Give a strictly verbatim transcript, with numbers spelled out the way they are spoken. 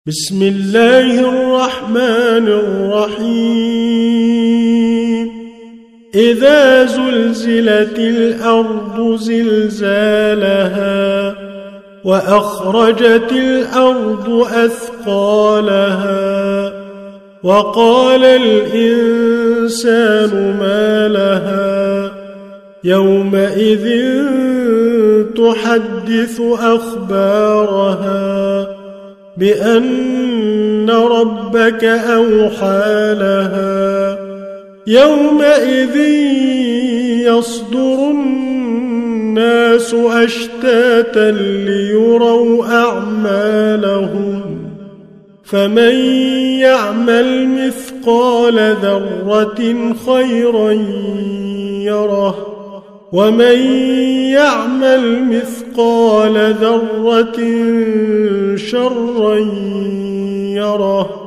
بسم الله الرحمن الرحيم إذا زلزلت الأرض زلزالها وأخرجت الأرض أثقالها وقال الإنسان ما لها يومئذ تحدث أخبارها بأن ربك أوحى لها يومئذ يصدر الناس أشتاتا ليروا أعمالهم فمن يعمل مثقال ذرة خيرا يره ومن يعمل مثقال ذرة شرا يره